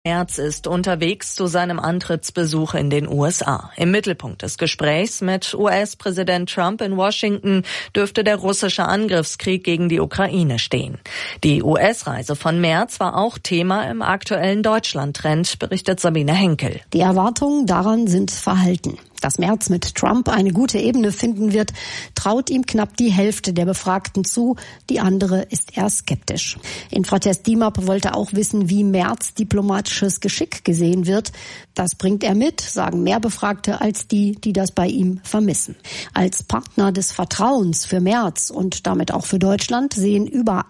Merz ist unterwegs zu seinem Antrittsbesuch in den USA. Im Mittelpunkt des Gesprächs mit US-Präsident Trump in Washington dürfte der russische Angriffskrieg gegen die Ukraine stehen. Die US-Reise von Merz war auch Thema im aktuellen Deutschland-Trend, berichtet Sabine Henkel. Die Erwartungen daran sind verhalten. Dass Merz mit Trump eine gute Ebene finden wird, traut ihm knapp die Hälfte der Befragten zu. Die andere ist eher skeptisch. Infratest DIMAP wollte auch wissen, wie Merz diplomatisches Geschick gesehen wird. Das bringt er mit, sagen mehr Befragte als die das bei ihm vermissen. Als Partner des Vertrauens für Merz und damit auch für Deutschland sehen über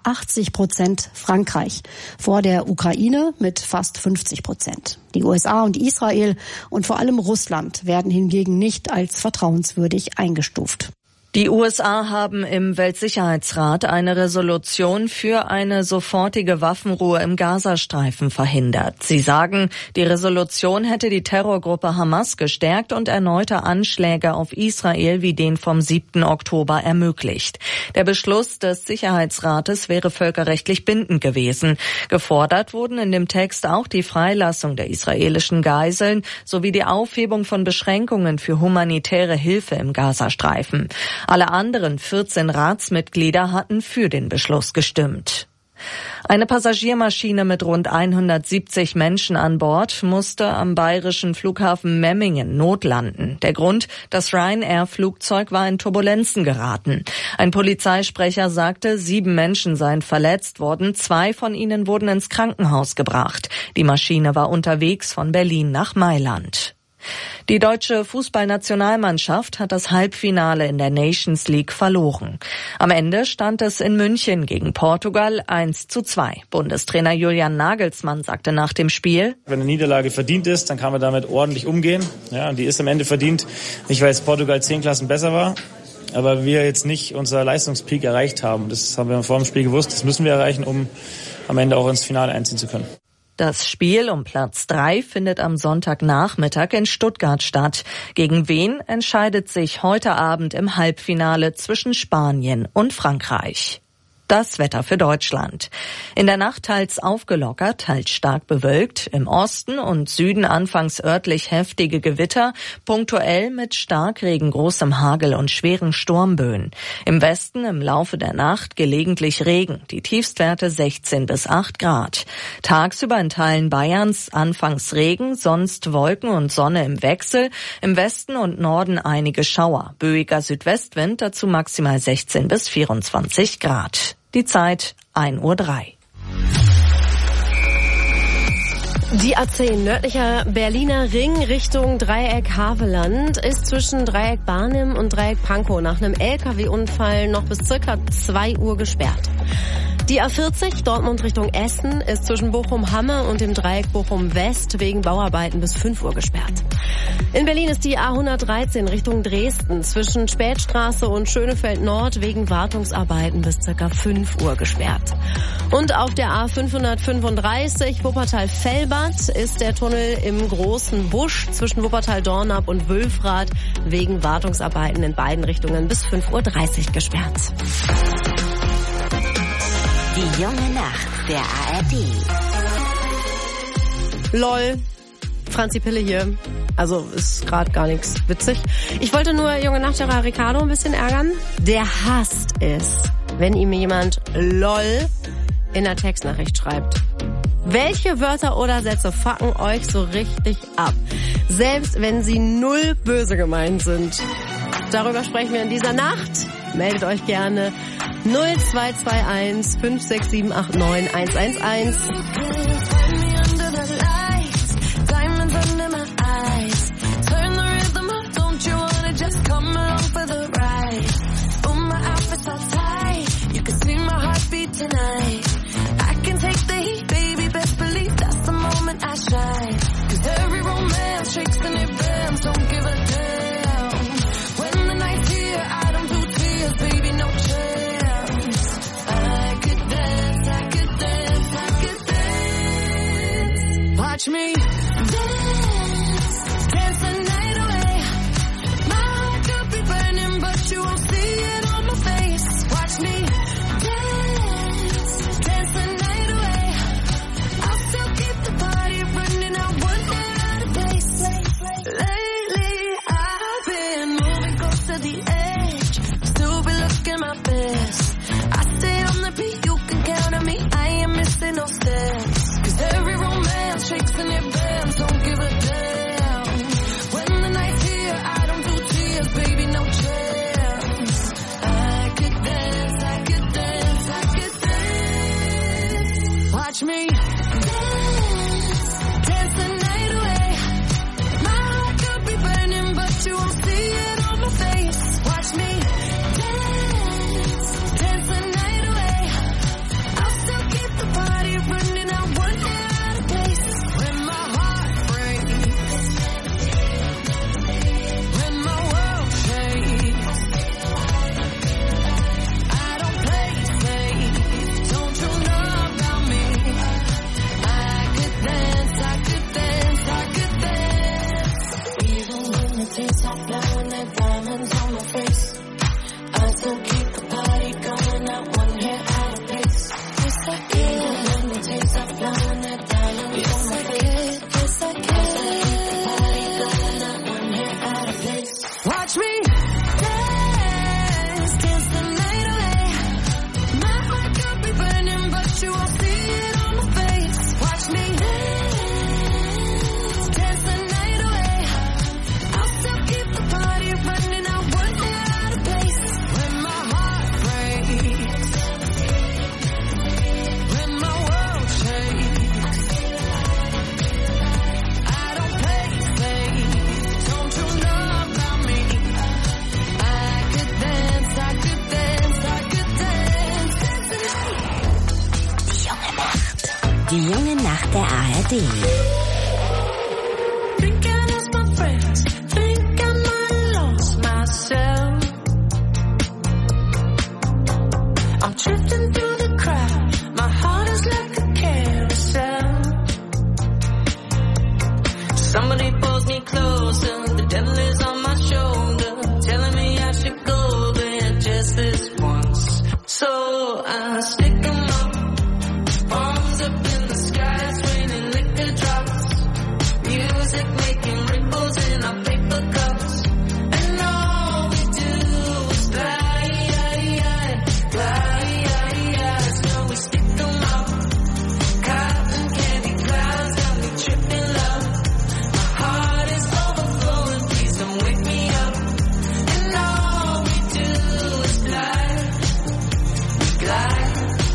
80% Frankreich. Vor der Ukraine mit fast 50%. Die USA und Israel und vor allem Russland werden hingegen nicht als vertrauenswürdig eingestuft. Die USA haben im Weltsicherheitsrat eine Resolution für eine sofortige Waffenruhe im Gazastreifen verhindert. Sie sagen, die Resolution hätte die Terrorgruppe Hamas gestärkt und erneute Anschläge auf Israel wie den vom 7. Oktober ermöglicht. Der Beschluss des Sicherheitsrates wäre völkerrechtlich bindend gewesen. Gefordert wurden in dem Text auch die Freilassung der israelischen Geiseln sowie die Aufhebung von Beschränkungen für humanitäre Hilfe im Gazastreifen. Alle anderen 14 Ratsmitglieder hatten für den Beschluss gestimmt. Eine Passagiermaschine mit rund 170 Menschen an Bord musste am bayerischen Flughafen Memmingen notlanden. Der Grund, das Ryanair-Flugzeug war in Turbulenzen geraten. Ein Polizeisprecher sagte, 7 Menschen seien verletzt worden, 2 von ihnen wurden ins Krankenhaus gebracht. Die Maschine war unterwegs von Berlin nach Mailand. Die deutsche Fußballnationalmannschaft hat das Halbfinale in der Nations League verloren. Am Ende stand es in München gegen Portugal 1:2. Bundestrainer Julian Nagelsmann sagte nach dem Spiel: Wenn eine Niederlage verdient ist, dann kann man damit ordentlich umgehen. Ja, und die ist am Ende verdient, nicht weil jetzt Portugal 10 Klassen besser war, aber wir jetzt nicht unser Leistungspeak erreicht haben. Das haben wir vor dem Spiel gewusst, das müssen wir erreichen, um am Ende auch ins Finale einziehen zu können. Das Spiel um Platz 3 findet am Sonntagnachmittag in Stuttgart statt. Gegen wen entscheidet sich heute Abend im Halbfinale zwischen Spanien und Frankreich. Das Wetter für Deutschland. In der Nacht teils aufgelockert, teils stark bewölkt. Im Osten und Süden anfangs örtlich heftige Gewitter, punktuell mit Starkregen, großem Hagel und schweren Sturmböen. Im Westen im Laufe der Nacht gelegentlich Regen, die Tiefstwerte 16 bis 8 Grad. Tagsüber in Teilen Bayerns anfangs Regen, sonst Wolken und Sonne im Wechsel. Im Westen und Norden einige Schauer. Böiger Südwestwind, dazu maximal 16 bis 24 Grad. Die Zeit 1:03 Uhr. Die A10 nördlicher Berliner Ring Richtung Dreieck Havelland ist zwischen Dreieck Barnim und Dreieck Pankow nach einem LKW-Unfall noch bis circa 2 Uhr gesperrt. Die A40 Dortmund Richtung Essen ist zwischen Bochum-Hamme und dem Dreieck Bochum-West wegen Bauarbeiten bis 5 Uhr gesperrt. In Berlin ist die A113 Richtung Dresden zwischen Spätstraße und Schönefeld Nord wegen Wartungsarbeiten bis ca. 5 Uhr gesperrt. Und auf der A535 Wuppertal-Fellbad ist der Tunnel im Großen Busch zwischen Wuppertal-Dornap und Wülfrath wegen Wartungsarbeiten in beiden Richtungen bis 5:30 Uhr gesperrt. Die junge Nacht der ARD. LOL. Franzi Pille hier. Also ist gerade gar nichts witzig. Ich wollte nur junge Nachthörer Ricardo ein bisschen ärgern. Der hasst es, wenn ihm jemand LOL in der Textnachricht schreibt. Welche Wörter oder Sätze fucken euch so richtig ab? Selbst wenn sie null böse gemeint sind. Darüber sprechen wir in dieser Nacht. Meldet euch gerne 0221 56789 111. Watch me dance, dance the night away. My heart could be burning, but you won't see it on my face. Watch me dance, dance the night away. I'll still keep the party running. Watch me dance, dance the night away. My heart could be burning, but you won't see it on my face. Watch me dance, dance the night away. I'll still keep the party running. I won't get out of place. When my heart breaks, when my world shakes, I don't play safe. Don't you know about me? I could dance, I could dance, I could dance. Even when the tears stop blowing, that diamonds on my face, I still keep the party going. I won't get out of place. Yes, I can. Even when the tears stop blowing, that diamonds on my face, yes, I can. I still keep the party going. I won't get out of place. Watch me dance, dance the night away. My heart could be burning, but you won't see it on my face. Watch me dance, dance the night away. I'll still keep the party running. I won't get out of place. When my heart breaks, when my world shakes, I don't play safe. Don't you know about me? I could dance, I could dance, I could dance, dance the night. Die junge Nacht der ARD. Think I lost my friends. Think I might have lost myself. I'm drifting through the crowd. My heart is like a carousel. Somebody pulls me closer. The devil is on my shoulder, telling me I should go there just this once. So I stick 'em up, palms up in the sky, raining liquor drops. Music making ripples in our paper cups. And all we do is glide, glide. So we stick 'em up. Cotton candy clouds got me tripping love. My heart is overflowing, please don't wake me up. And all we do is glide, glide.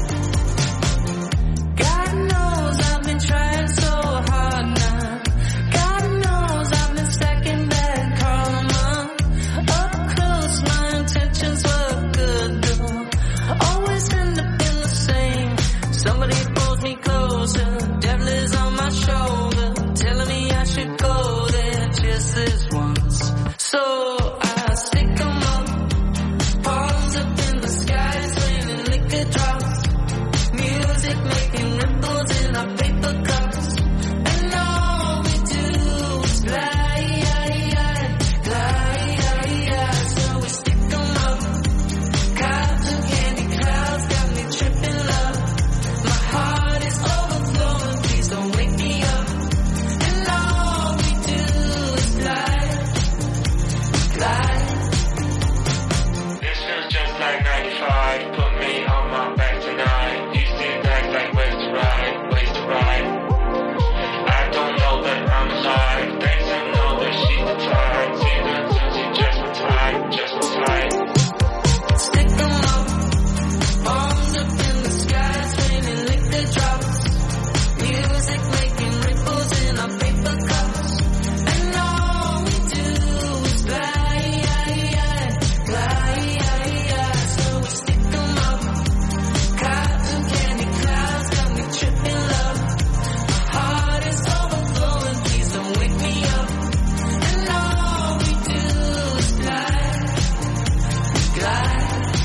God knows I've been trying so hard now. God knows I've been stacking that karma. Up close, my intentions were good though. Always end up in the same. Somebody pulls me closer. Devil is on my shoulder, telling me I should go there just this once. So I stick 'em up, palms up in the sky, raining liquor drops. Music making ripples in our paper cups. And all we do is glide, glide. So we stick 'em up. Cotton candy clouds got me tripping love. My heart is overflowing, please don't wake me up. And all we do is glide, glide. This feels just like 95. Put me on my back tonight. These two bags like ways to ride, ways to ride. I don't know that I'm alive. Thanks, I know that she's the type. See that since she just retired, just retired. Stick 'em up, palms up in the sky, raining liquor drops. Music making ripples in our paper cups. And all we do is glide, glide. So we stick 'em up. Cotton candy clouds got me tripping love. My heart is overflowing, please don't wake me up. And all we do is glide, glide.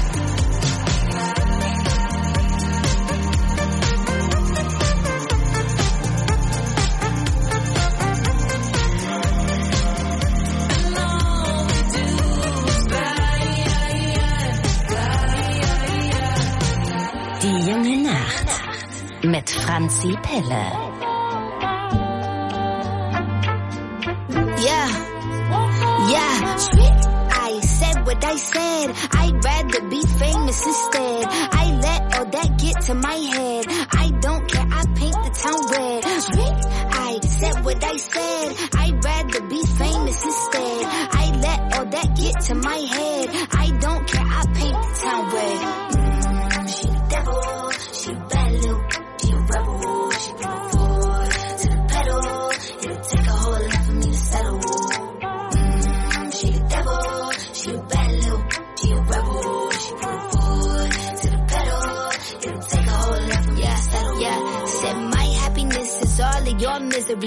And all we do is glide, glide. Die junge Nacht. Mit Franzi Pille. Yeah. I said what I said. I'd rather be famous instead. I let all that get to my head. I don't care, I paint the town red. I said what I said. I'd rather be famous instead. I let all that get to my head. I don't care, I paint the town red. She the devil, she a bad little, she a rebel.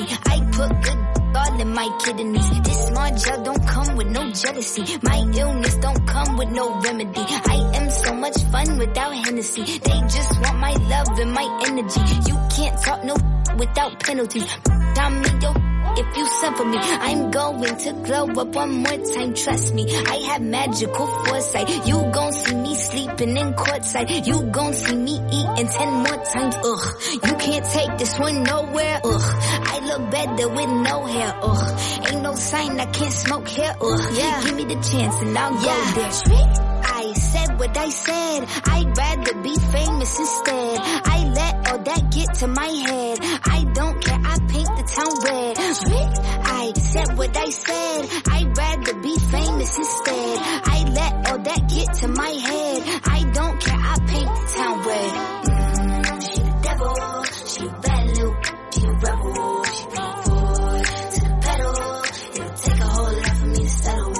me. I put good all in my kidneys. This smart gel don't come with no jealousy. My illness don't come with no remedy. I am so much fun without Hennessy. They just want my love and my energy. You can't talk no without penalties. Tell me yo if you send for me. I'm going to glow up one more time, trust me. I have magical foresight. You gon' see me sleeping in courtside. You gon' see me eating 10 more times, ugh. You can't take this one nowhere, ugh. I look better with no hair, ugh. Ain't no sign I can't smoke here, ugh. Yeah. Give me the chance and I'll go there. I said what I said. I'd rather be famous instead. I let all that get to my head. I don't care, I paint the town red. I said what I said. I'd rather be famous instead. I let all that get to my head. I don't care, I paint the town red. She the devil, she a bad little, she a rebel. She bring forward to the pedal. It'll take a whole lot for me to settle.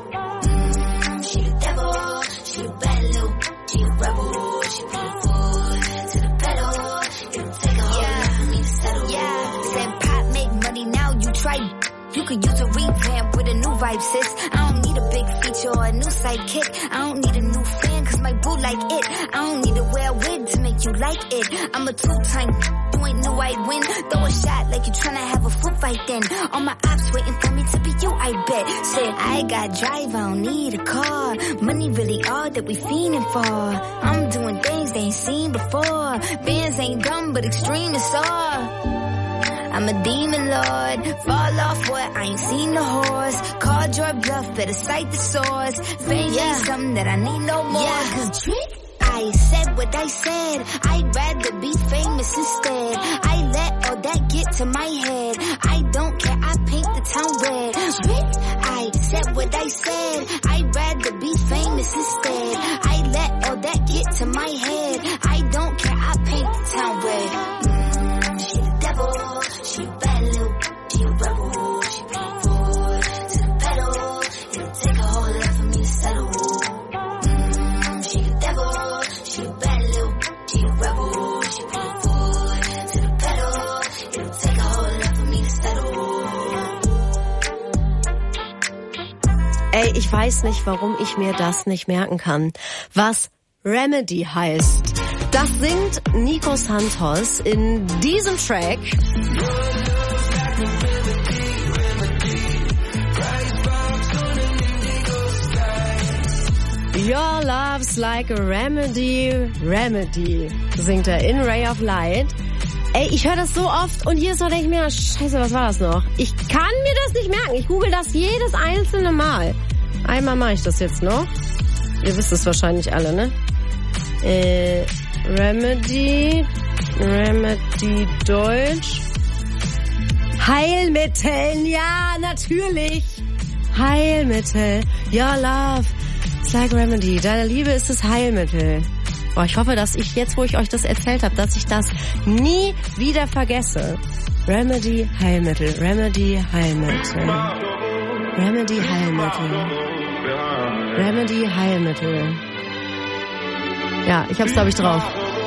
She the devil, she a bad little, she a rebel. She bring forward to the pedal. It'll take a whole lot for me to settle. Yeah, said pop make money now, you try. You could use a revamp with a new vibe, sis. I don't need a big feature or a new sidekick. I don't need a new fan cause my boo like it. I don't need to wear a wig to make you like it. I'm a two-time, you ain't knew I'd win. Throw a shot like you tryna have a foot fight then. All my ops waiting for me to be you, I bet. Said I got drive, I don't need a car. Money really all that we fiending for. I'm doing things they ain't seen before. Bands ain't dumb but extreme is all. I'm a demon lord, fall off what, I ain't seen the horse. Called your bluff, better cite the source. Fame ain't something that I need no more. Cause I said what I said, I'd rather be famous instead. I let all that get to my head. I don't care, I paint the town red. I said what I said, I'd rather be famous instead. I let all that get to my head. I don't care, I paint the town red. She the devil. She a bad little, she a rebel. She bring forward to the pedal. It'll take a whole lot for me to settle. She the devil, she a bad little, she a rebel. She bring forward to the pedal. It'll take a whole lot for me to settle. Ey, ich weiß nicht, warum ich mir das nicht merken kann. Was Remedy heißt. Das singt Nico Santos in diesem Track. Your love's like a remedy, remedy, singt er in Ray of Light. Ey, ich höre das so oft und jedes Mal denke ich mir, scheiße, was war das noch? Ich kann mir das nicht merken. Ich google das jedes einzelne Mal. Einmal mache ich das jetzt noch. Ihr wisst es wahrscheinlich alle, ne? Remedy Deutsch. Heilmittel, ja, natürlich. Heilmittel, your love, it's like remedy. Deine Liebe ist das Heilmittel. Boah, ich hoffe, dass ich jetzt, wo ich euch das erzählt habe, dass ich das nie wieder vergesse. Remedy, Heilmittel, Remedy, Heilmittel. Remedy, Heilmittel. Remedy, Heilmittel. Ja, ich hab's, glaube ich, drauf.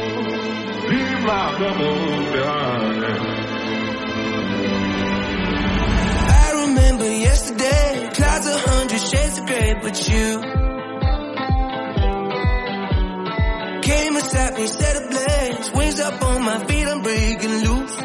I remember yesterday, clouds 100 shades of grey, but you came and sat me, set ablaze, wings up on my feet, I'm breaking loose.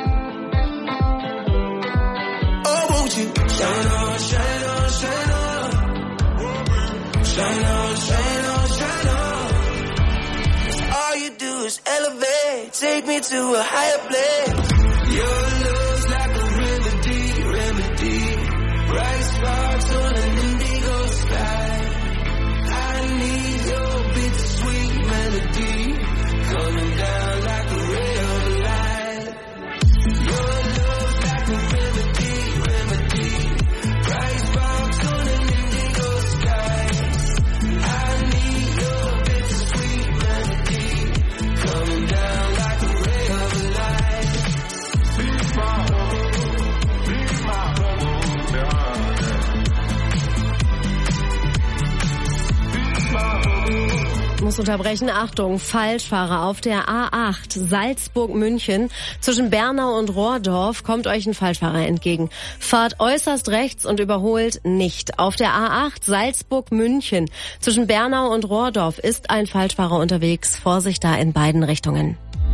Oh, won't you shine on, shine on, shine on, shine on, shine on, shine on. All you do is elevate, take me to a higher place. Your love's like a remedy, remedy. Bright sparks on an indigo sky. I need your bittersweet melody coming down like a ray of light. Your love's like a remedy, remedy. Bright sparks on an indigo sky. I need your bittersweet melody coming down like a ray of light. muss unterbrechen. Achtung, Falschfahrer auf der A8 Salzburg-München. Zwischen Bernau und Rohrdorf kommt euch ein Falschfahrer entgegen. Fahrt äußerst rechts und überholt nicht. Auf der A8 Salzburg-München. Zwischen Bernau und Rohrdorf ist ein Falschfahrer unterwegs. Vorsicht da in beiden Richtungen.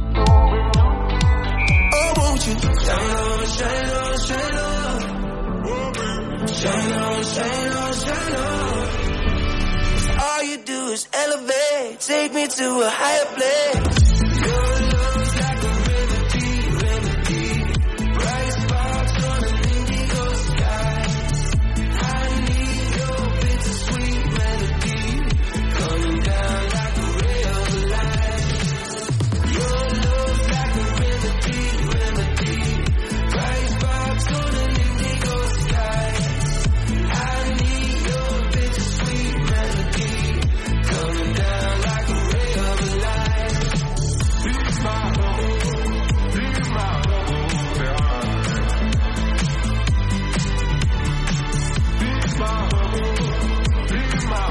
All you do is elevate, take me to a higher place. Your love's like a remedy, bright sparks on an indigo sky. I need your bittersweet melody, coming down like a ray of light. Your love's like a remedy, bright sparks on an indigo sky. I need your bittersweet melody, coming down like a ray of light. Be my home, be my home, be my home, be my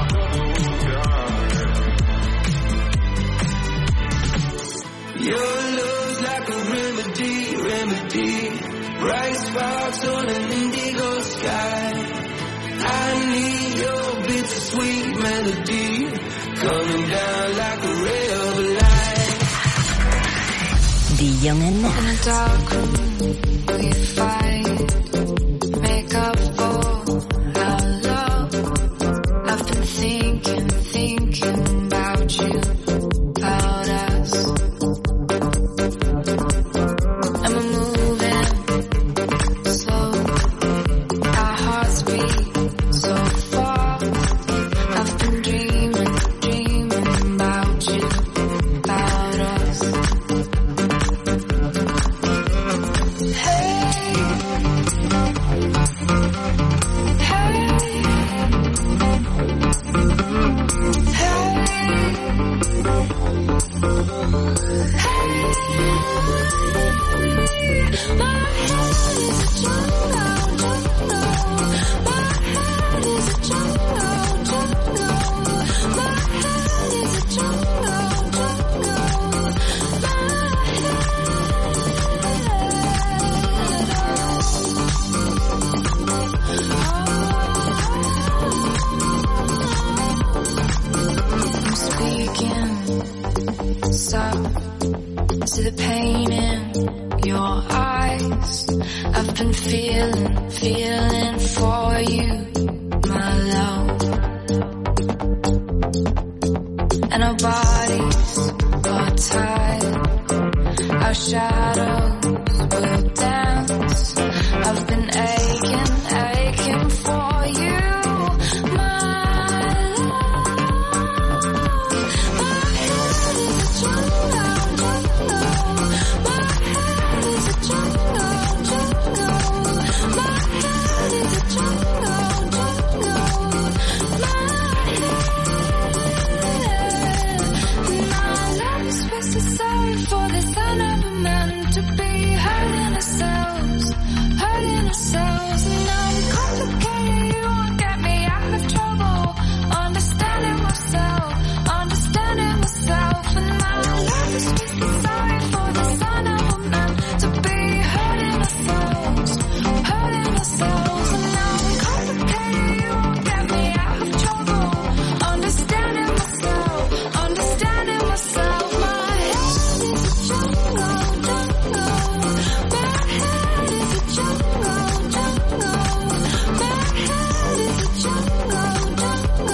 home. Your love's like a remedy, bright sparks on an indigo sky. I need your bittersweet melody, coming down like a ray of light. Die jungen In Nacht. the dark room, we fight, make up for our love. I've been thinking about you, about us. And we're moving slow, our hearts beat so far. I've been dreaming about you, about us. Hey, to the pain in your eyes. I've been feeling for you, my love. And our bodies are tied, our shadows will dance. I've been aching for you, my love. My head is a jungle. My head is a jungle. My head is a jungle. My head. My love is supposed to sorry for this. I never meant to be hurting ourselves. And now I'm complicated. You won't get me out of trouble. Understanding myself. And my love is supposed to sorry for this. I never meant to be hurting ourselves. And now I'm complicated. You won't get me out of trouble. Understanding myself. My head is a jungle. My head is a jungle. My head is a jungle.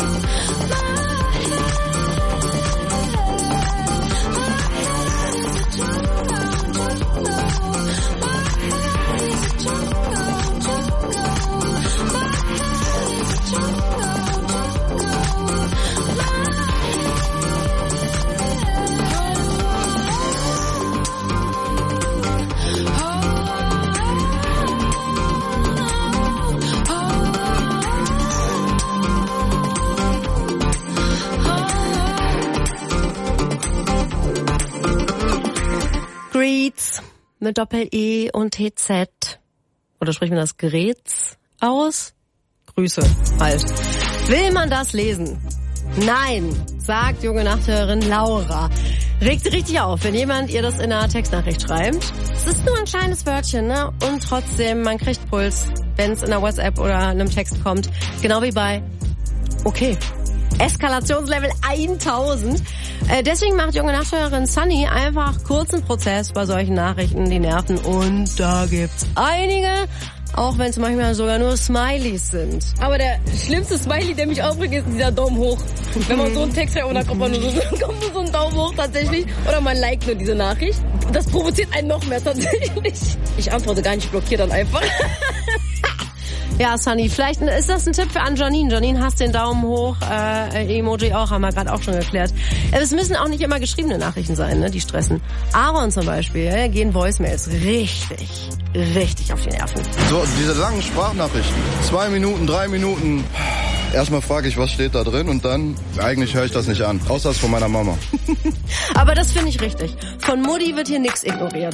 Greets mit Doppel-E und TZ. Oder spricht man das Greets aus? Grüße halt. Will man das lesen? Nein, sagt junge Nachthörerin Laura. Regt sie richtig auf, wenn jemand ihr das in einer Textnachricht schreibt. Es ist nur ein kleines Wörtchen, ne? Und trotzdem, man kriegt Puls, wenn es in einer WhatsApp oder einem Text kommt. Genau wie bei okay. Eskalationslevel 1000. Deswegen macht junge Nachthörerin Sunny einfach kurzen Prozess bei solchen Nachrichten, die nerven. Und da gibt's einige, auch wenn es manchmal sogar nur Smileys sind. Aber der schlimmste Smiley, der mich aufregt, ist dieser Daumen hoch. Wenn man so einen Text schreibt und dann kommt nur so ein Daumen hoch tatsächlich. Oder man liked nur diese Nachricht. Das provoziert einen noch mehr tatsächlich. Ich antworte gar nicht, blockiere dann einfach. Ja, Sunny, vielleicht ist das ein Tipp für Janine. Janine hasst den Daumen hoch, Emoji auch, haben wir gerade auch schon geklärt. Es müssen auch nicht immer geschriebene Nachrichten sein, ne, die stressen. Aaron zum Beispiel, gehen Voicemails richtig auf die Nerven. So, diese langen Sprachnachrichten, 2 Minuten, 3 Minuten. Erstmal frage ich, was steht da drin und dann, eigentlich höre ich das nicht an, außer es von meiner Mama. Aber das finde ich richtig. Von Mutti wird hier nichts ignoriert.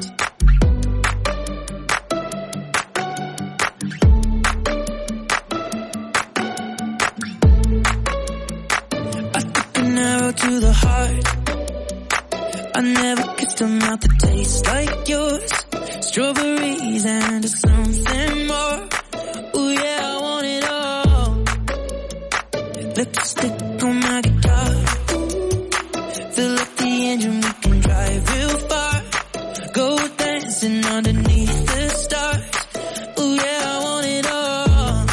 To the heart, I never kissed a mouth that tastes like yours. Strawberries and something more. Ooh yeah, I want it all. Lipstick on my guitar. Fill up the engine, we can drive real far. Go dancing underneath the stars. Ooh yeah, I want it all.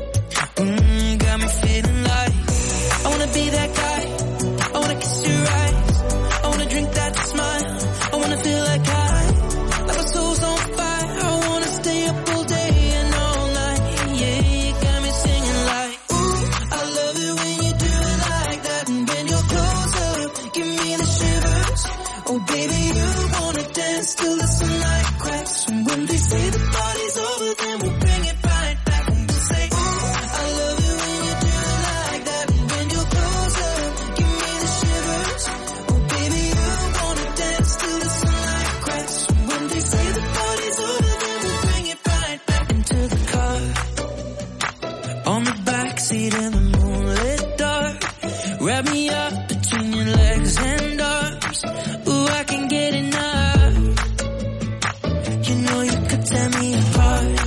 Got me feeling like I wanna be that guy. I wanna kiss your eyes. I wanna drink that smile. I wanna feel like my soul's on fire. I wanna stay up all day and all night. Yeah, you got me singing like, ooh, I love it when you do it like that. And when you're closer, give me the shivers. Oh baby, you wanna dance till the sunlight cracks. And when they say the party's over, then we'll bring it right back. And we'll say, ooh, I love it when you do it like that. And when you're closer, give me the shivers. Oh baby, you wanna dance till the sunlight cracks. And when they say the party's over, then we'll bring it right back into the car. On the backseat in the moonlit dark. Wrap me up between your legs and arms. Ooh, I can get enough. You know you could tear me apart.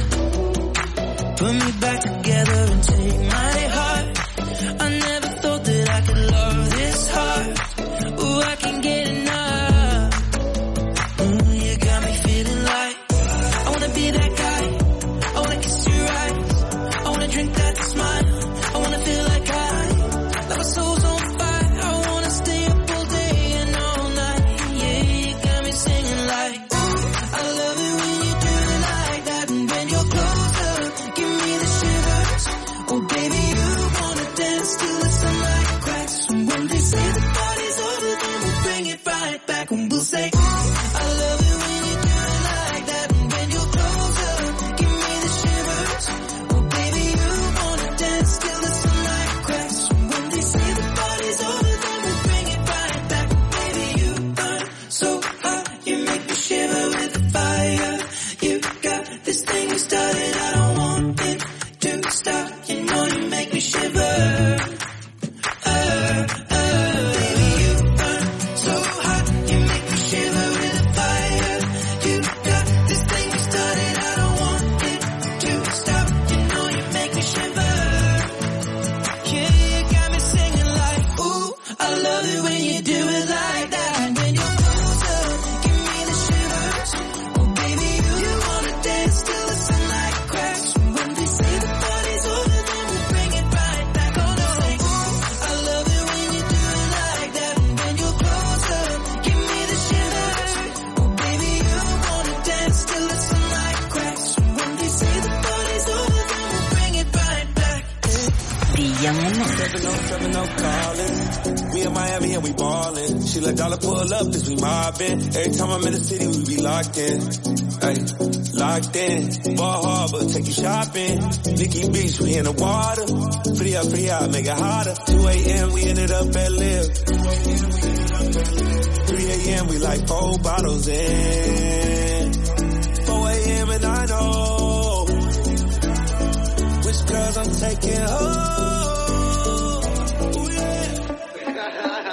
Put me back together and take my heart. I never thought that I could love this hard. Ooh, I can get enough. Ooh, you got me feeling like I wanna be that guy. I wanna kiss your eyes. I wanna drink that smile. I wanna feel like my soul's on fire. I wanna stay up all day and all night. Yeah, you got me singing like, ooh, I love it when you do it like that. And when you're closer, give me the shivers. Oh baby, you wanna dance till the sunlight cracks. And when they say the party's over, then we'll bring it right back. And we'll say, ooh, I love it when you do it like that. And when you're closer, give me the shivers. Oh baby, you wanna dance till the sunlight cracks. And when they say the party's over, then we'll bring it right back. Baby, you burn so hot, you make me shiver with the fire. You got this thing you started, I don't want it to stop. You know you make me shiver. Baby, you burn so hot, you make me shiver with the fire. You got this thing you started, I don't want it to stop. You know you make me shiver. Yeah, you got me singing like, ooh, I love it when you do it like that. And when you're closer, give me the shivers. Oh baby, you wanna dance till the sunlight cracks. And when they say the party's over, then we'll bring it right back. Oh no, like, ooh, I love it when you do it like that. And when you're closer, give me the shivers. Oh baby, you wanna dance till the sunlight cracks. And when they say the party's over, then we'll bring it right back. Die jungen Männer. 707 calling. Me in Miami and we ballin'. She let dollar pull up cause we mobbin'. Every time I'm in the city we be locked in. Ay, locked in. Ball Harbor, take you shopping. Nikki Beach, we in the water. Free up, make it hotter. 2 a.m. we ended up at Live. 3 a.m. we like 4 bottles in. 4 a.m. and I know which girls I'm taking home. Ooh, yeah.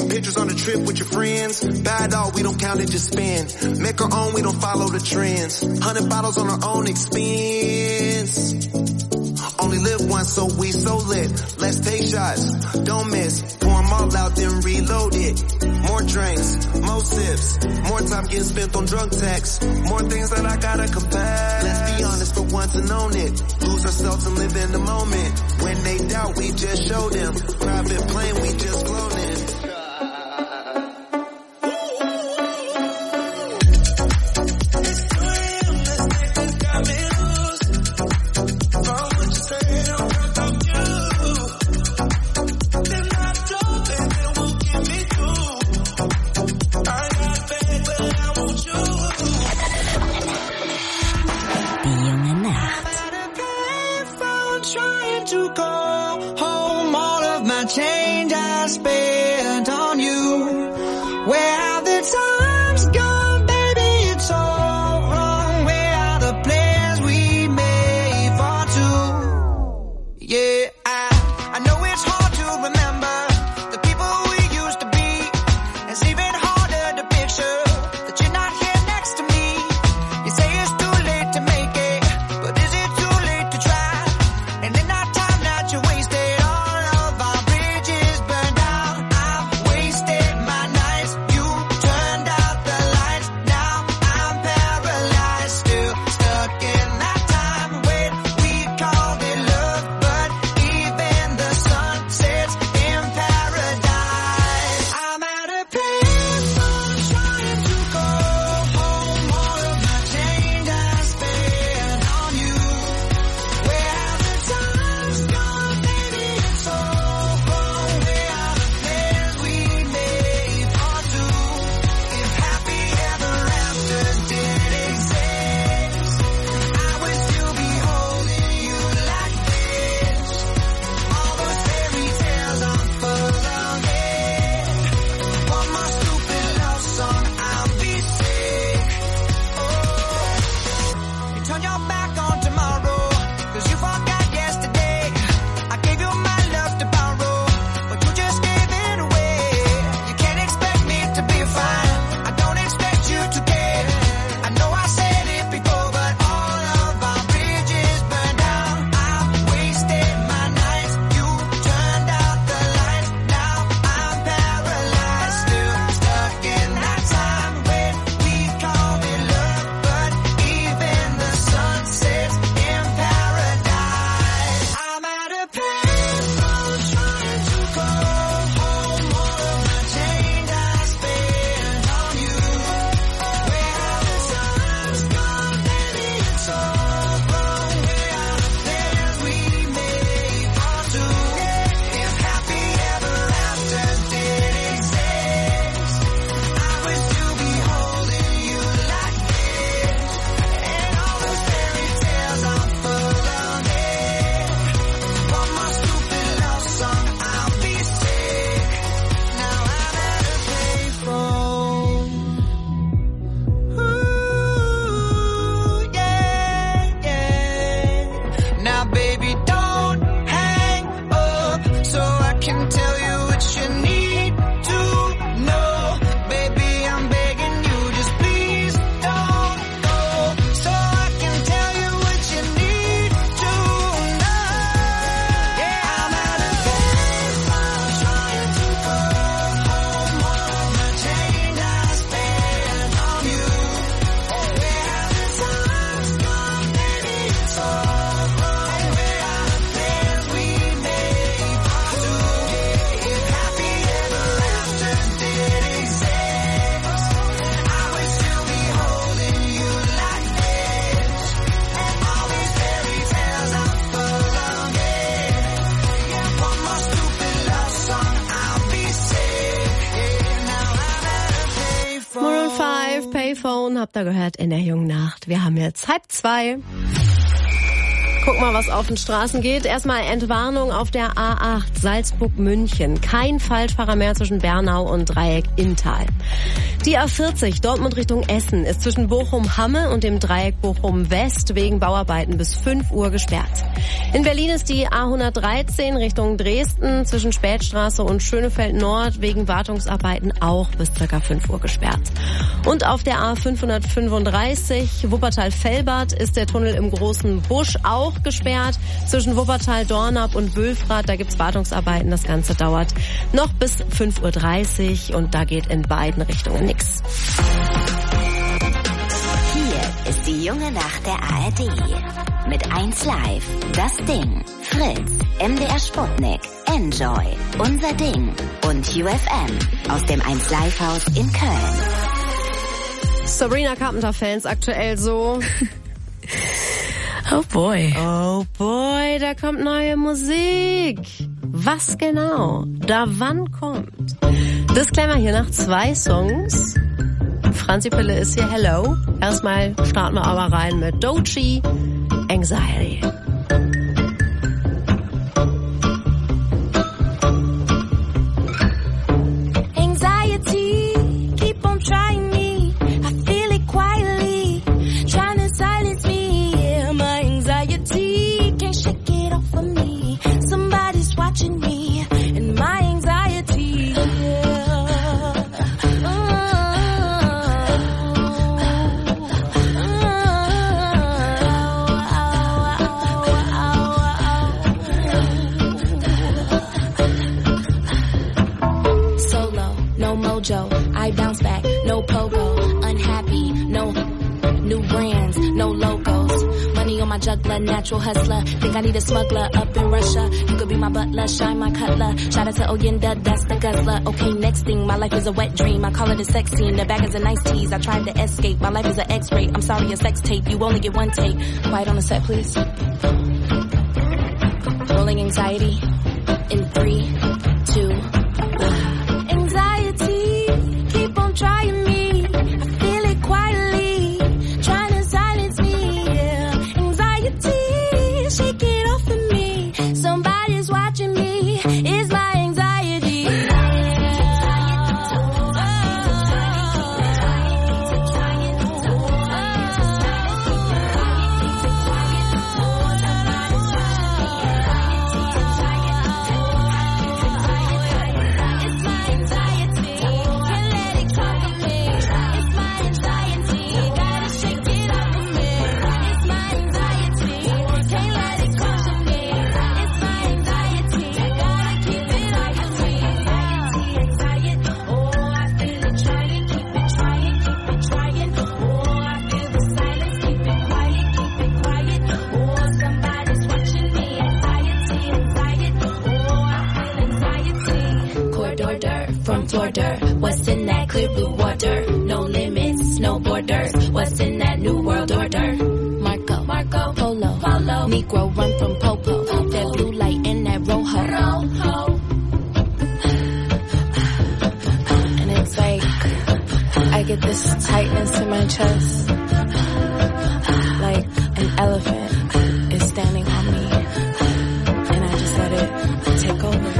Taking pictures on the trip with your friends. Buy it all, we don't count it, just spend. Make our own, we don't follow the trends. 100 bottles on our own expense. Only live once, so we so lit. Let's take shots, don't miss. Pour them all out, then reload it. More drinks, more sips. More time getting spent on drug tax. More things that I gotta compare. Let's be honest for once and own it. Lose ourselves and live in the moment. When they doubt, we just show them. Private plane, we just flown in. Payphone habt ihr gehört in der jungen Nacht. Wir haben jetzt 1:30. Guck mal, was auf den Straßen geht. Erstmal Entwarnung auf der A8 Salzburg-München. Kein Falschfahrer mehr zwischen Bernau und Dreieck Inntal. Die A40 Dortmund Richtung Essen ist zwischen Bochum-Hamme und dem Dreieck Bochum-West wegen Bauarbeiten bis 5 Uhr gesperrt. In Berlin ist die A113 Richtung Dresden zwischen Spätstraße und Schönefeld-Nord wegen Wartungsarbeiten auch bis ca. 5 Uhr gesperrt. Und auf der A535 Wuppertal-Felbert ist der Tunnel im Großen Busch auch gesperrt. Zwischen Wuppertal-Dornap und Wülfrath, da gibt's Wartungsarbeiten. Das Ganze dauert noch bis 5:30 Uhr und da geht in beiden Richtungen nichts. Hier ist die junge Nacht der ARD. Mit 1 Live, Das Ding, Fritz, MDR Sputnik, Enjoy, Unser Ding und UFM aus dem 1 Live Haus in Köln. Sabrina Carpenter-Fans aktuell so. Oh boy. Oh boy, da kommt neue Musik. Was genau? Da wann kommt? Disclaimer hier nach 2 Songs. Franzi Pille ist hier, hello. Erstmal starten wir aber rein mit Doechii, Anxiety. I bounce back, no pogo, unhappy, no new brands, no logos. Money on my juggler, natural hustler. Think I need a smuggler up in Russia. You could be my butler, shine my cutler. Shout out to Oyenda, that's the guzzler. Okay, next thing, my life is a wet dream. I call it a sex scene, the back is a nice tease. I tried to escape, my life is an X-ray. I'm sorry, a sex tape, you only get 1 take. Quiet on the set, please. Rolling anxiety in 3, 2, 1. Trying me, I feel it quietly, trying to silence me, yeah. Anxiety, shake it off of me, somebody's watching me, it's my anxiety. What's in that clear blue water? No limits, no borders. What's in that new world order? Marco, Polo, Negro run from Popo. That blue light in that Rojo. And it's like I get this tightness in my chest, like an elephant is standing on me, and I just let it take over.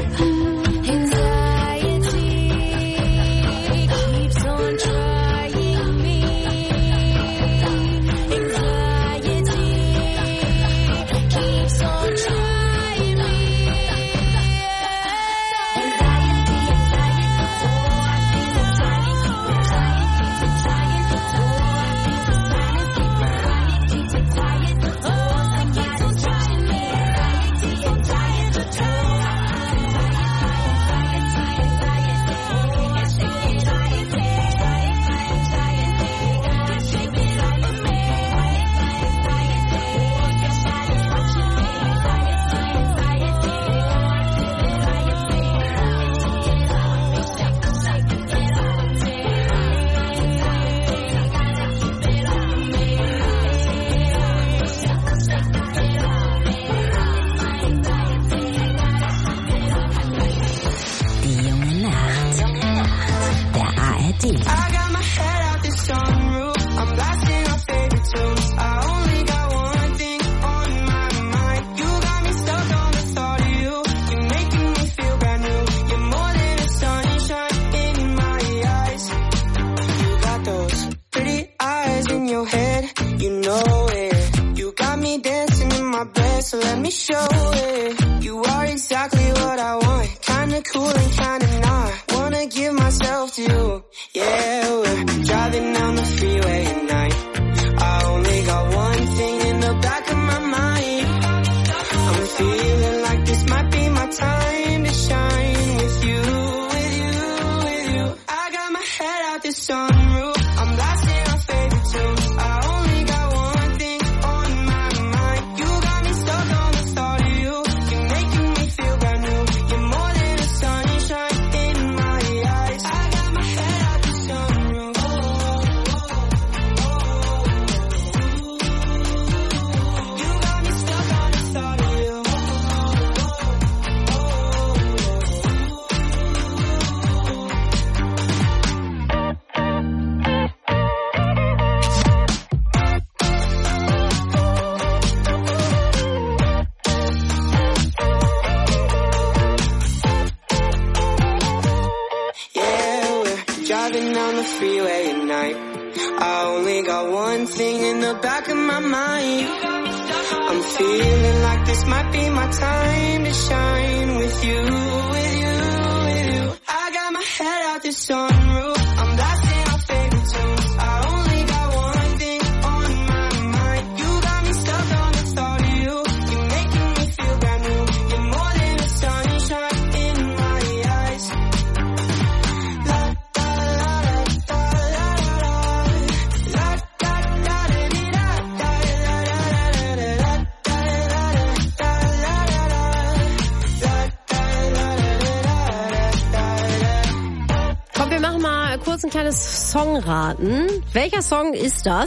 I'm blasting our favorite tune. I only got one thing on my mind. myself to you. Yeah, we're driving down the freeway at night. I only got one thing in the back of my mind. I'm feeling like this might be my time to shine with you, with you, with you. I got my head out the sunroof. I'm blasting our favorite tunes. I only got one thing on my mind. You got me stuck on the thought of you. You're making me feel brand new. You're more than a sunshine in my eyes. I got my head out the sunroof. You got me stuck on the thought of you. Yeah, we're driving down the freeway at night. I only got one thing in the back of my mind. I'm feeling like this might be my time to shine with you, with you, with you. I got my head out the sunroof. I'm blasting our favorite tunes. I only got one thing on my mind. You got me stuck on the thought of you. You're making me feel brand new. You're more than a sunshine in my eyes. La da la da la la da da da da da da Komm, wir machen mal kurz ein kleines Songraten. Welcher Song ist das?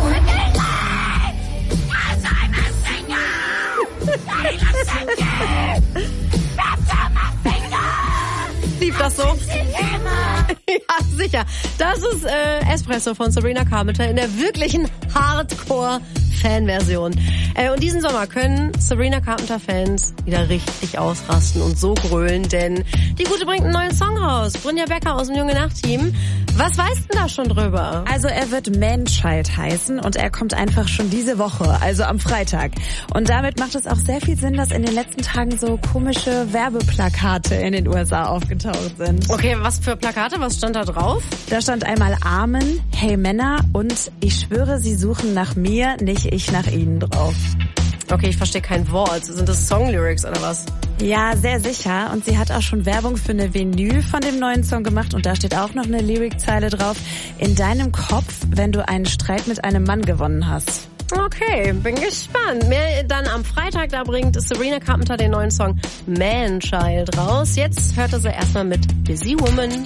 Lief das so? Ja, sicher. Das ist Espresso von Sabrina Carpenter in der wirklichen Hardcore-Fan-Version. Und diesen Sommer können Sabrina Carpenter-Fans wieder richtig ausrasten und so grölen, denn die Gute bringt einen neuen Song raus. Brynja Becker aus dem Junge Nacht-Team. Was weißt denn da schon drüber? Also er wird Man-Child heißen und er kommt einfach schon diese Woche, also am Freitag. Und damit macht es auch sehr viel Sinn, dass in den letzten Tagen so komische Werbeplakate in den USA aufgetaucht sind. Okay, was für Plakate? Was stand da drauf? Da stand einmal Amen, Hey Männer und ich schwöre, sie suchen nach mir, nicht ich nach ihnen drauf. Okay, ich verstehe kein Wort. Sind das Songlyrics oder was? Ja, sehr sicher. Und sie hat auch schon Werbung für eine Vinyl von dem neuen Song gemacht und da steht auch noch eine Lyrikzeile drauf. In deinem Kopf, wenn du einen Streit mit einem Mann gewonnen hast. Okay, bin gespannt. Mehr dann am Freitag, da bringt Sabrina Carpenter den neuen Song Man-Child raus. Jetzt hört er sie erstmal mit Busy Woman.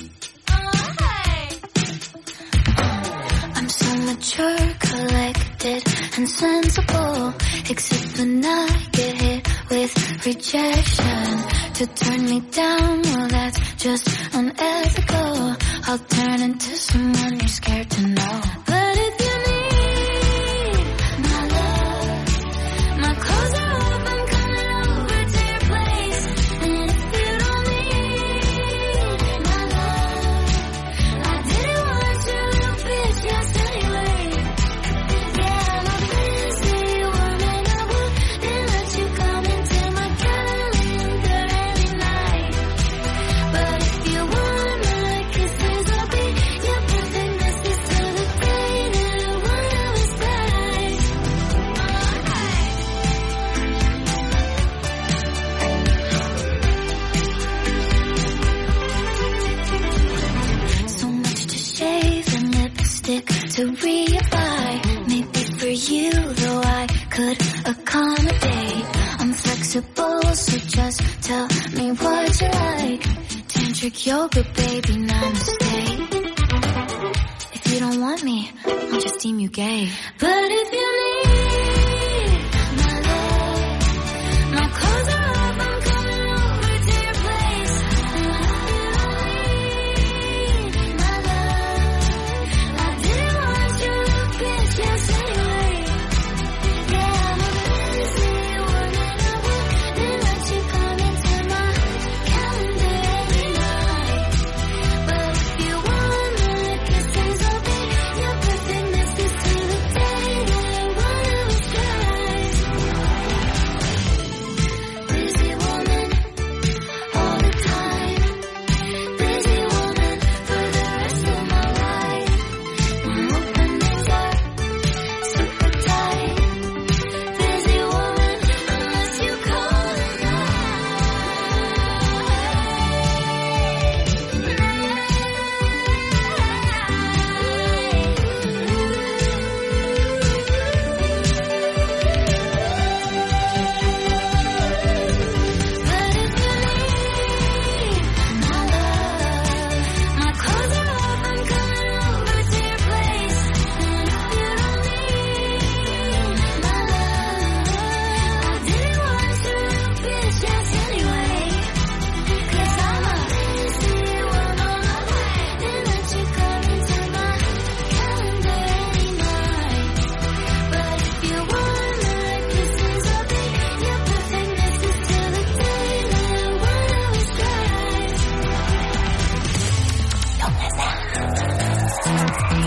I'm so mature, collected and sensible. Except when I get hit with rejection. To turn me down, well that's just unethical. I'll turn into someone you're scared to know. But if you need my love, my clothes are off, I'm coming over to your place. And if you don't need my love, I didn't want you, little bitch, yes anyway. Yeah, I'm a busy woman, I wouldn't let you come into my calendar every night. But if you want my kisses, I'll be your perfect mistress till the day that I wanna reside. So much to shave and lipstick to reapply. Maybe for you, though I could accommodate. I'm flexible, so just tell me what you like. Tantric yoga, baby, namaste. If you don't want me, I'll just deem you gay. But if you need my love, my clothes are off, I'm coming over to your place. And if you don't need my love, I didn't want you, little bitch, yes anyway. Yeah, I'm a busy woman, I wouldn't let you come into my calendar every night. But if you want my kisses, I'll be your perfect mistress till the day that I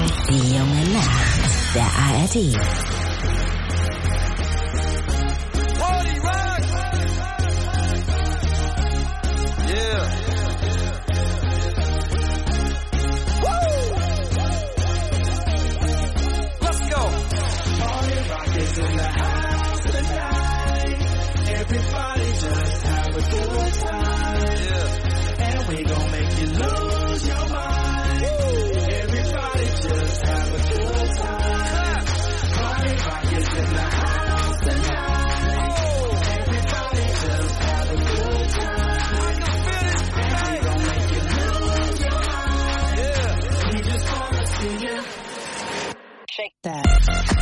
Die junge Nacht der ARD. Party rock! Yeah. Woo! Let's go. Party rock is in the house tonight. Everybody just have a good time. Yeah. And we gon' make you lose your mind. Woo. Everybody just have a good time. Party rock is in the house tonight. Everybody just have a good time. And we gon' make you lose your mind. Yeah. We just wanna see you shake that.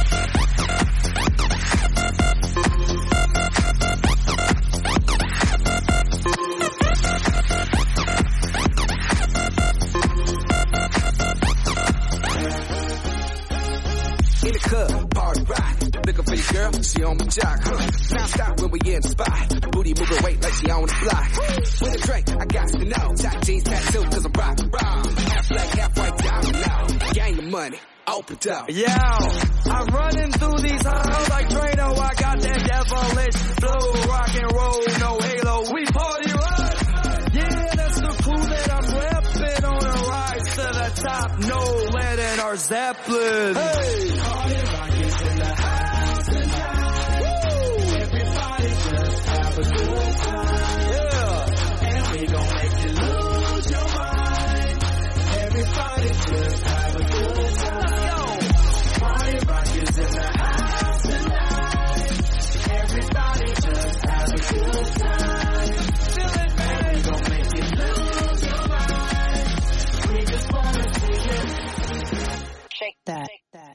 In the club, party rock. Looking for your girl, she on my jock. Now stop when we in the spot. Booty moving weight like she on the block. With a drink, I got to know. Tight jeans tattoo, cause I'm rockin' wrong. Half black, half white, diamond now. Gang your money, open it up. Yo, I'm running through these halls like Drano. I got that devilish flow, rock and roll, no halo. We party rock. Yeah, that's the crew that I'm reppin' on a rise to the top. No lead in our Zeppelin. Hey, party rock is in the house tonight. Woo. Everybody just have a good time. Yeah, and we gon' make you lose your mind. Everybody just have a good time. Party rock is in the house tonight. Everybody just have a good time. Feel it, man. We gon' make you lose your mind. We just wanna see you shake that.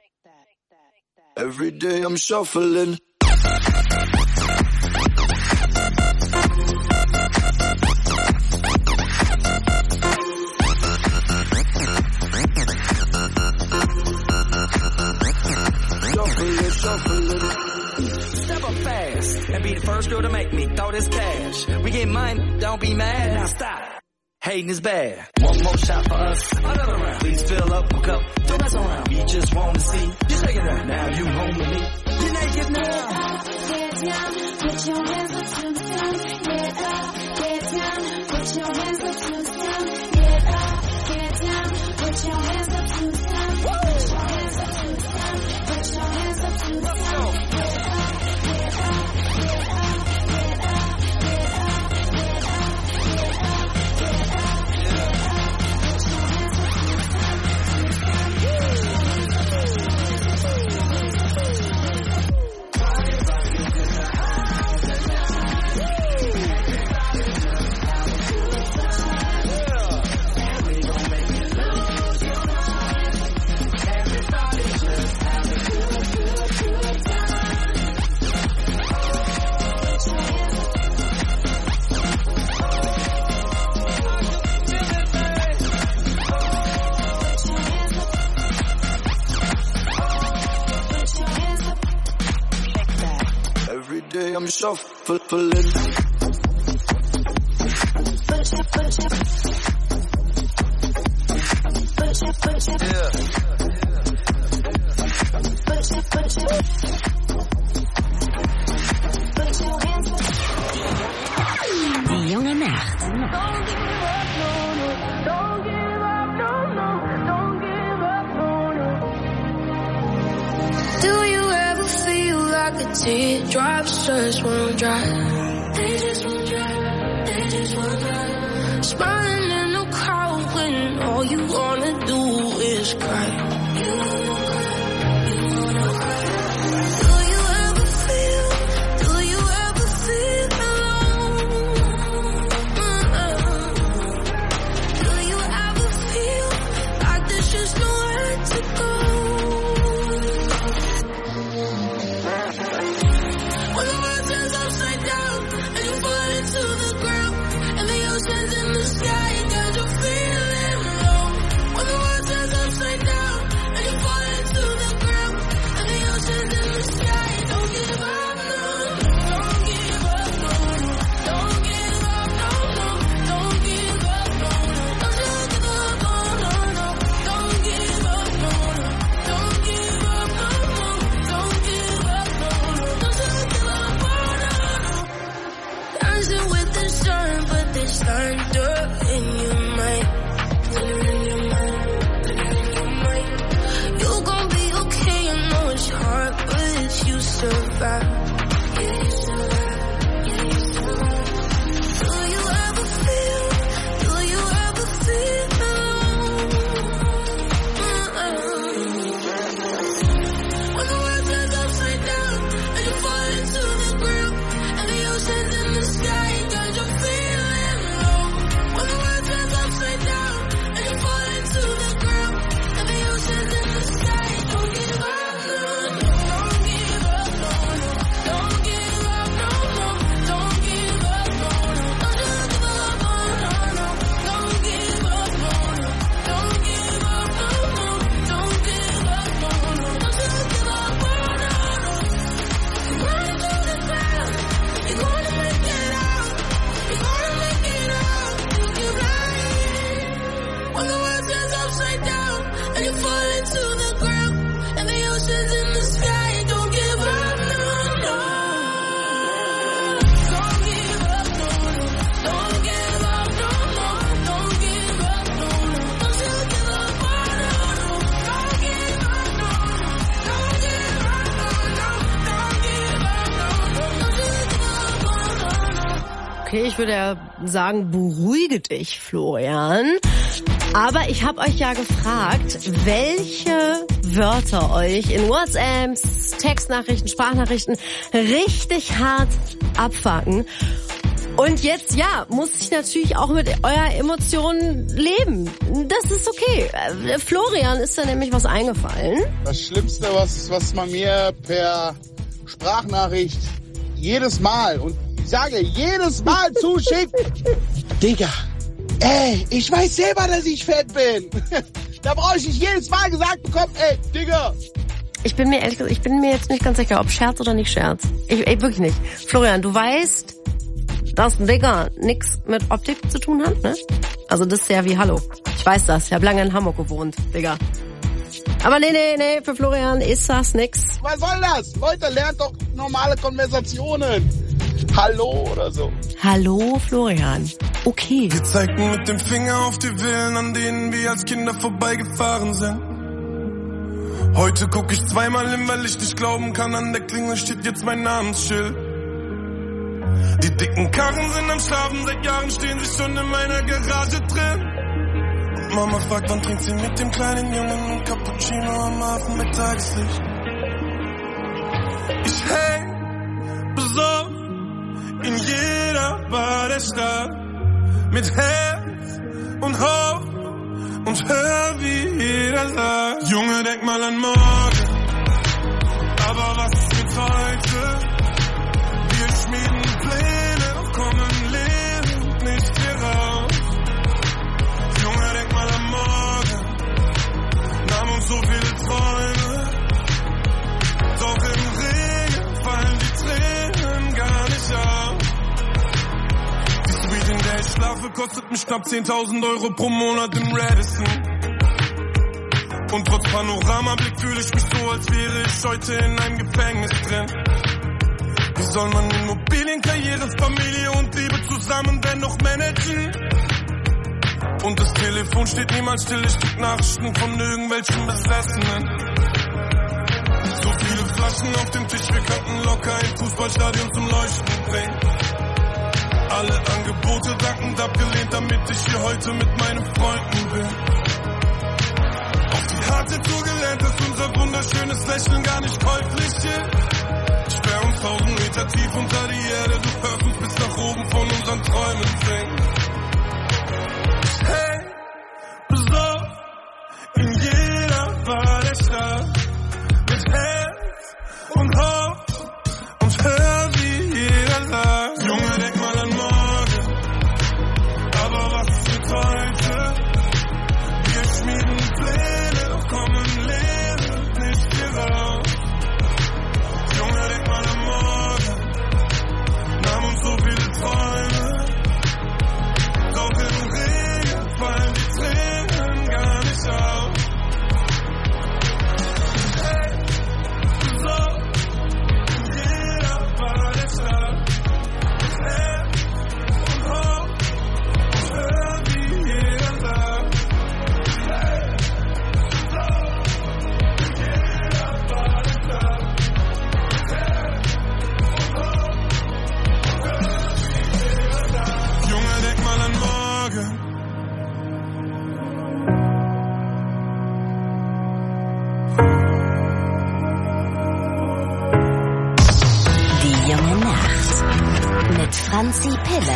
Every day I'm shuffling. Shuffling. Step up fast and be the first girl to make me throw this cash. We get mine, don't be mad. Now stop. Hating is bad. One more shot for us. Another round. Please fill up a cup. Don't mess around. We just want to see. Just take it out. Now you home with me. You're naked now. Get down, put your hands up to the sun. Get up, get down, put your hands up to the sun. Get up, get down, put your hands up to the sun. Put your hands up to the sun. Put your hands up to the sun. Get up, get up, get up, get up, get up, get up, get up, get up, get up. Every day I'm shuffling. Yeah. Die junge Nacht. Do you ever feel like a teardrops just won't dry? They just won't dry. They just won't dry. Smiling in the crowd when all you wanna do is cry. You wanna cry. You wanna cry. Do you ever feel alone? Do you ever feel like there's just nowhere to go? When the world turns upside down and you fall into the ground and the ocean's in the sky, got you feeling low. When the world turns upside down. when you fall into the ground and the ocean's in the sky. Don't give up, no, no. Don't give up, no, no. Don't give up, no, no. Don't give up, no, no. Don't you give up, oh, no, no. Don't give up, no, no. Don't give up, no, no. Don't give up, no, no. Don't you give up, oh, no, no. Okay, ich würde ja sagen, beruhige dich, Florian. Aber ich habe euch ja gefragt, welche Wörter euch in WhatsApps, Textnachrichten, Sprachnachrichten richtig hart abfucken. Und jetzt, ja, muss ich natürlich auch mit eurer Emotionen leben. Das ist okay. Florian ist da nämlich was eingefallen. Das Schlimmste, was man mir per Sprachnachricht jedes Mal, und ich sage jedes Mal zuschickt, Digga, ey, ich weiß selber, dass ich fett bin. Da brauche ich nicht jedes Mal gesagt bekommen, ey, Digga. Ich bin mir jetzt nicht ganz sicher, ob Scherz oder nicht Scherz. Ich wirklich nicht. Florian, du weißt, dass ein Digga nix mit Optik zu tun hat, ne? Also das ist ja wie Hallo. Ich weiß das, ich habe lange in Hamburg gewohnt, Digga. Aber nee, für Florian ist das nix. Was soll das? Leute, lernt doch normale Konversationen. Hallo oder so. Hallo, Florian. Okay. Wir zeigten mit dem Finger auf die Villen, an denen wir als Kinder vorbeigefahren sind. Heute guck ich zweimal hin, weil ich nicht glauben kann, an der Klingel steht jetzt mein Namensschild. Die dicken Karren sind am Schlafen, seit Jahren stehen sie schon in meiner Garage drin. Und Mama fragt, wann trinkt sie mit dem kleinen Jungen ein Cappuccino am Hafen mit Tageslicht. Ich häng besorgt in jeder Bar der Stadt mit Herz und Hoffnung und hör, wie jeder sagt: Junge, denk mal an morgen, aber was ist mit heute? Wir schmieden Pläne, doch kommen lebend nicht hier raus. Junge, denk mal an morgen, nahmen uns so viele Träume, doch im Regen fallen die Tränen gar nicht auf. Die Suite, in der ich schlafe, kostet mich knapp 10.000 Euro pro Monat im Radisson. Und trotz Panoramablick fühle ich mich so, als wäre ich heute in einem Gefängnis drin. Wie soll man Immobilien, Karriere, Familie und Liebe zusammen dennoch managen? Und das Telefon steht niemals still, ich krieg Nachrichten von irgendwelchen Besessenen. So viele Flaschen auf dem Tisch, wir könnten locker ein Fußballstadion zum Leuchten bringen. Alle Angebote dankend abgelehnt, damit ich hier heute mit meinen Freunden bin. Auf die harte Tour gelernt, dass unser wunderschönes Lächeln gar nicht käuflich ist. Ich sperr uns 1000 Meter tief unter die Erde, du hörst uns bis nach oben von unseren Träumen singen. Hey, besorgt in jeder Bar der Stadt mit Herz und Hoffnung und hör, wie jeder sagt: Junge, denk mal an morgen, aber was ist mit heute? Wir schmieden Pläne, doch kommen lebend nicht hier raus. Junge, denk mal an morgen, nahmen uns so viele Träume, doch im Regen fallen die Tränen gar nicht auf. Hey, so, in jeder Bar der Stadt, mit Herz und Hoffnung und hör, wie jeder sagt. Hey, so, in jeder Bar der Stadt, mit Herz und Hoffnung und hör, wie jeder sagt. Junge, denk mal an morgen. Die junge Nacht mit Franzi Pille.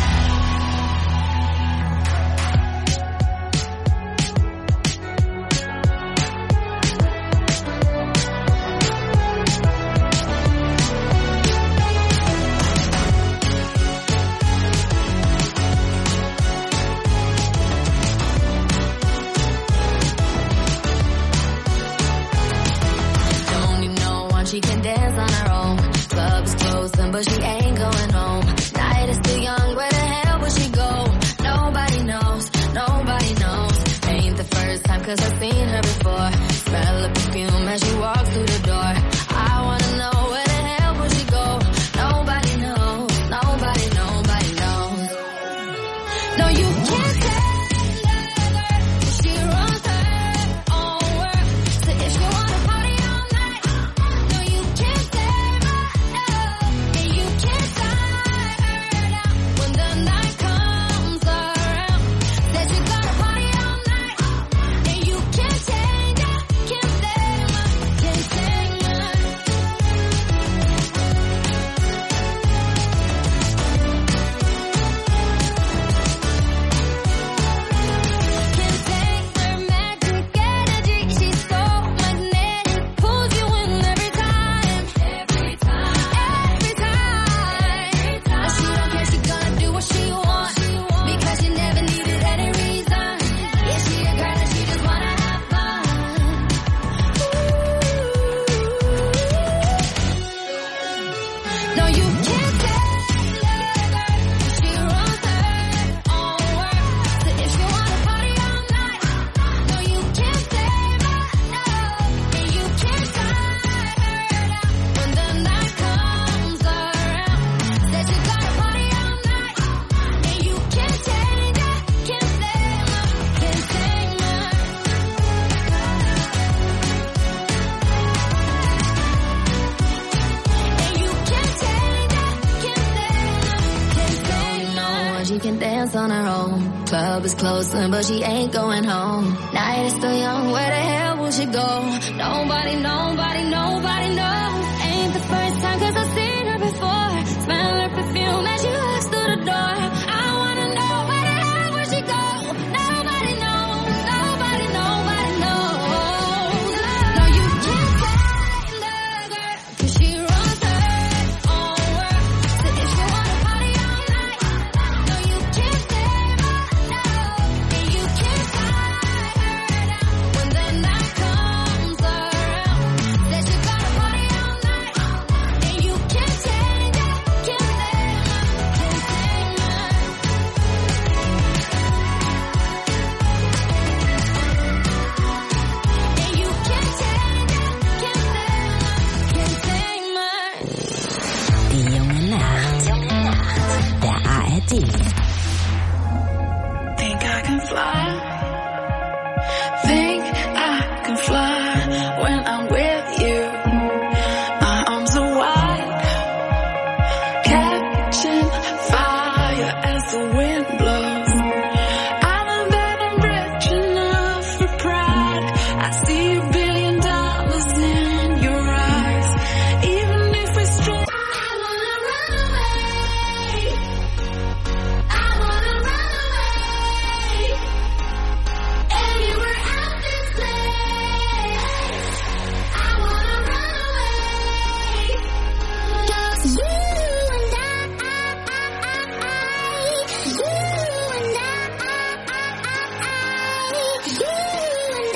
Don't even know when she can dance on her own. Club is closing, but she ain't going home. Night is still young, where the hell would she go? Nobody knows, nobody knows. Ain't the first time, cause I've seen her before. dance on her own. Club is closing, but she ain't going home. Night is still young, where the hell will she go? Nobody knows. Ain't the first time, 'cause I've seen her before. Smell her perfume as she walks through the door. I wanna know, where the hell will she go? Nobody knows. No, you can't find her girl, 'cause she runs her own world. So if you wanna party all night, no, you can't save her, no. And you can't tie her down when the night comes around. Said you gotta party all night, and you can't change it, can't save her, can't save her. And you can't change it, can't save her, can't save her. Die junge Nacht. Der ARD. Think I can fly. Think I can fly when I'm with you. My arms are wide, catching fire as the wind blows. I know that I'm rich enough for pride. I see $1 billion in your eyes. Even if we're strong, I wanna run away. I wanna run away. Anywhere out this place. I wanna run away. Just you and I. You and I. You and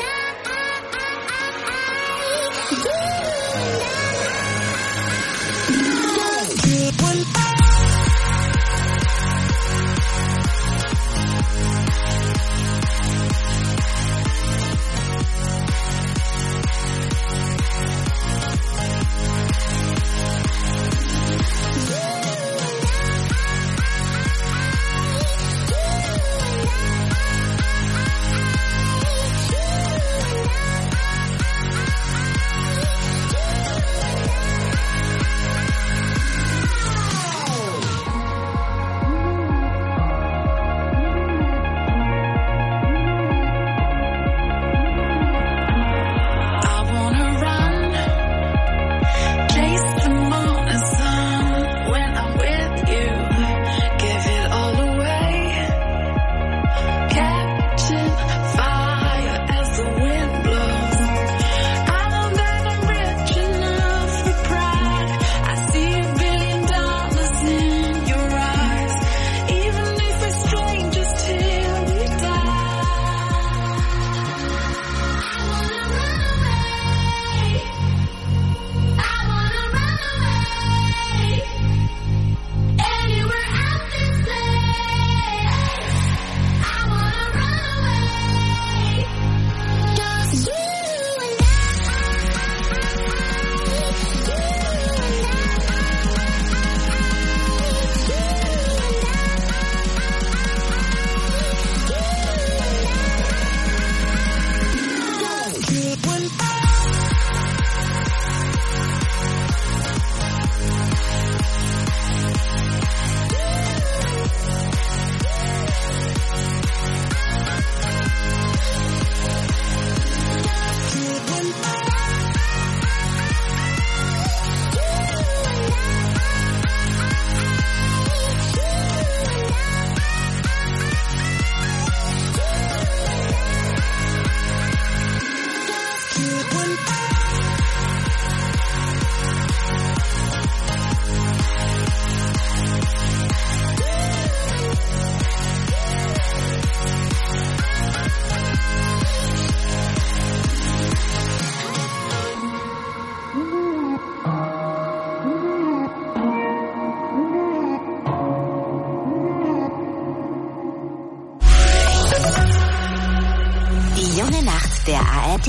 der ARD.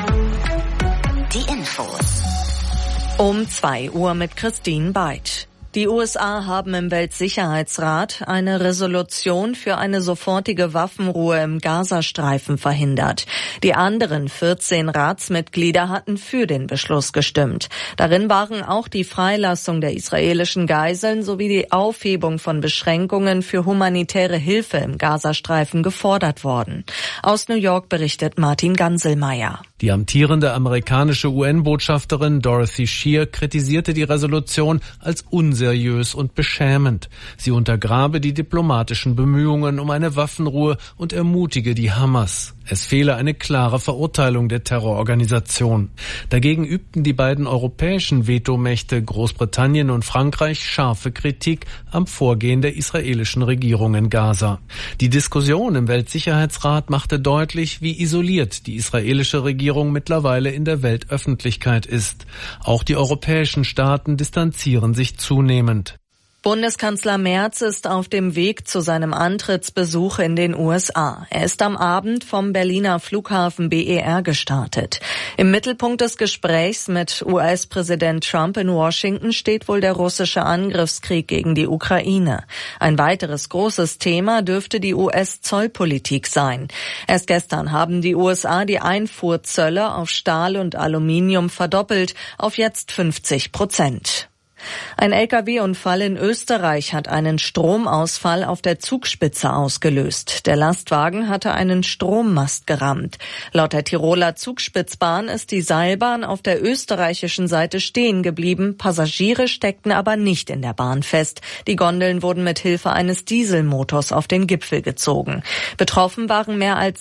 Die Infos. Um 2 Uhr mit Christine Beitsch. Die USA haben im Weltsicherheitsrat eine Resolution für eine sofortige Waffenruhe im Gazastreifen verhindert. Die anderen 14 Ratsmitglieder hatten für den Beschluss gestimmt. Darin waren auch die Freilassung der israelischen Geiseln sowie die Aufhebung von Beschränkungen für humanitäre Hilfe im Gazastreifen gefordert worden. Aus New York berichtet Martin Ganselmeier. Die amtierende amerikanische UN-Botschafterin Dorothy Scheer kritisierte die Resolution als unseriös und beschämend. Sie untergrabe die diplomatischen Bemühungen um eine Waffenruhe und ermutige die Hamas. Es fehle eine klare Verurteilung der Terrororganisation. Dagegen übten die beiden europäischen Vetomächte Großbritannien und Frankreich scharfe Kritik am Vorgehen der israelischen Regierung in Gaza. Die Diskussion im Weltsicherheitsrat machte deutlich, wie isoliert die israelische Regierung mittlerweile in der Weltöffentlichkeit ist. Auch die europäischen Staaten distanzieren sich zunehmend. Bundeskanzler Merz ist auf dem Weg zu seinem Antrittsbesuch in den USA. Er ist am Abend vom Berliner Flughafen BER gestartet. Im Mittelpunkt des Gesprächs mit US-Präsident Trump in Washington steht wohl der russische Angriffskrieg gegen die Ukraine. Ein weiteres großes Thema dürfte die US-Zollpolitik sein. Erst gestern haben die USA die Einfuhrzölle auf Stahl und Aluminium verdoppelt auf jetzt 50%. Ein Lkw-Unfall in Österreich hat einen Stromausfall auf der Zugspitze ausgelöst. Der Lastwagen hatte einen Strommast gerammt. Laut der Tiroler Zugspitzbahn ist die Seilbahn auf der österreichischen Seite stehen geblieben. Passagiere steckten aber nicht in der Bahn fest. Die Gondeln wurden mit Hilfe eines Dieselmotors auf den Gipfel gezogen. Betroffen waren mehr als